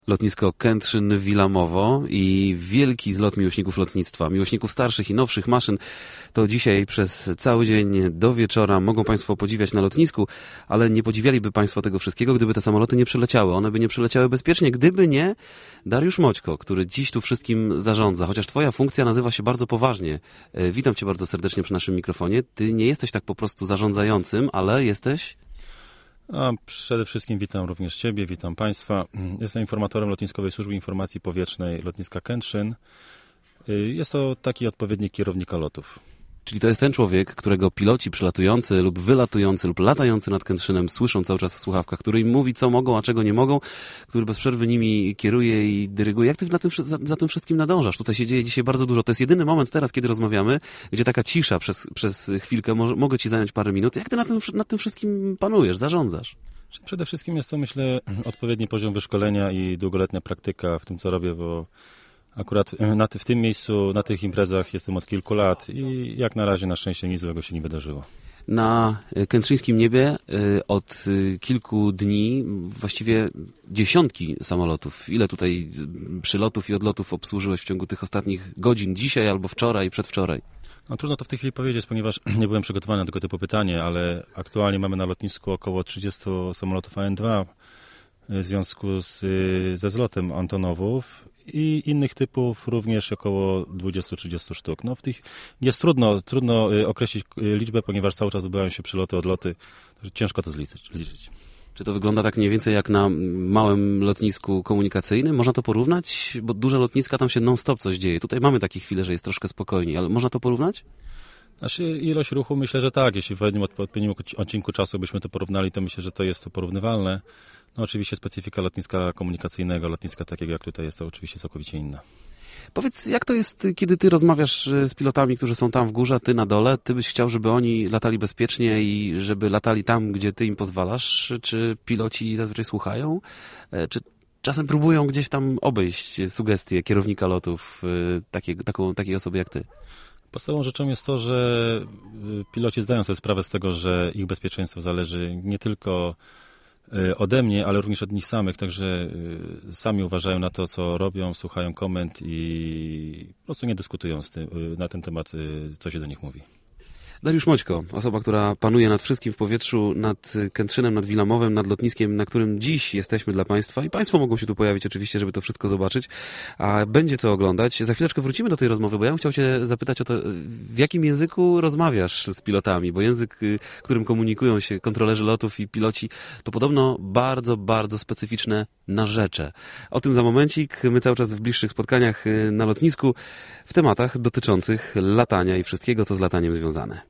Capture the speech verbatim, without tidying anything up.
Lotnisko Kętrzyn-Wilamowo i wielki zlot miłośników lotnictwa, miłośników starszych i nowszych maszyn. To dzisiaj przez cały dzień do wieczora mogą Państwo podziwiać na lotnisku, ale nie podziwialiby Państwo tego wszystkiego, gdyby te samoloty nie przyleciały. One by nie przyleciały bezpiecznie, gdyby nie Dariusz Moćko, który dziś tu wszystkim zarządza, chociaż Twoja funkcja nazywa się bardzo poważnie. Witam Cię bardzo serdecznie przy naszym mikrofonie. Ty nie jesteś tak po prostu zarządzającym, ale jesteś... A przede wszystkim witam również Ciebie, witam Państwa. Jestem informatorem Lotniskowej Służby Informacji Powietrznej lotniska Kętrzyn. Jest to taki odpowiednik kierownika lotów. Czyli to jest ten człowiek, którego piloci przylatujący lub wylatujący lub latający nad Kętrzynem słyszą cały czas w słuchawkach, który im mówi, co mogą, a czego nie mogą, który bez przerwy nimi kieruje i dyryguje. Jak ty na tym, za, za tym wszystkim nadążasz? Tutaj się dzieje dzisiaj bardzo dużo. To jest jedyny moment teraz, kiedy rozmawiamy, gdzie taka cisza przez, przez chwilkę, może, mogę ci zająć parę minut. Jak ty na tym, nad tym wszystkim panujesz, zarządzasz? Przede wszystkim jest to, myślę, odpowiedni poziom wyszkolenia i długoletnia praktyka w tym, co robię, bo akurat na ty, w tym miejscu, na tych imprezach jestem od kilku lat i jak na razie na szczęście nic złego się nie wydarzyło. Na kętrzyńskim niebie od kilku dni właściwie dziesiątki samolotów. Ile tutaj przylotów i odlotów obsłużyłeś w ciągu tych ostatnich godzin, dzisiaj albo wczoraj, przedwczoraj? No trudno to w tej chwili powiedzieć, ponieważ nie byłem przygotowany na tego typu pytanie, ale aktualnie mamy na lotnisku około trzydziestu samolotów A N dwa w związku z, ze zlotem Antonowów i innych typów również około dwadzieścia do trzydziestu sztuk. No w tych jest trudno, trudno określić liczbę, ponieważ cały czas odbywają się przyloty, odloty, także ciężko to zliczyć. zliczyć. Czy to wygląda tak mniej więcej jak na małym lotnisku komunikacyjnym? Można to porównać? Bo duże lotniska, tam się non-stop coś dzieje. Tutaj mamy takie chwile, że jest troszkę spokojniej, ale można to porównać? Znaczy ilość ruchu myślę, że tak. Jeśli w odpowiednim, odpowiednim odcinku czasu byśmy to porównali, to myślę, że to jest to porównywalne. No oczywiście specyfika lotniska komunikacyjnego, lotniska takiego jak tutaj jest to oczywiście całkowicie inna. Powiedz, jak to jest, kiedy ty rozmawiasz z pilotami, którzy są tam w górze, ty na dole? Ty byś chciał, żeby oni latali bezpiecznie i żeby latali tam, gdzie ty im pozwalasz? Czy piloci zazwyczaj słuchają? Czy czasem próbują gdzieś tam obejść sugestie kierownika lotów takiej, taką, takiej osoby jak ty? Podstawową rzeczą jest to, że piloci zdają sobie sprawę z tego, że ich bezpieczeństwo zależy nie tylko ode mnie, ale również od nich samych, także sami uważają na to, co robią, słuchają komend i po prostu nie dyskutują z tym, na ten temat, co się do nich mówi. Dariusz Moćko, osoba, która panuje nad wszystkim w powietrzu, nad Kętrzynem, nad Wilamowem, nad lotniskiem, na którym dziś jesteśmy dla Państwa i Państwo mogą się tu pojawić oczywiście, żeby to wszystko zobaczyć, a będzie co oglądać. Za chwileczkę wrócimy do tej rozmowy, bo ja bym chciał Cię zapytać o to, w jakim języku rozmawiasz z pilotami, bo język, którym komunikują się kontrolerzy lotów i piloci, to podobno bardzo, bardzo specyficzne narzecze. O tym za momencik, my cały czas w bliższych spotkaniach na lotnisku w tematach dotyczących latania i wszystkiego, co z lataniem związane.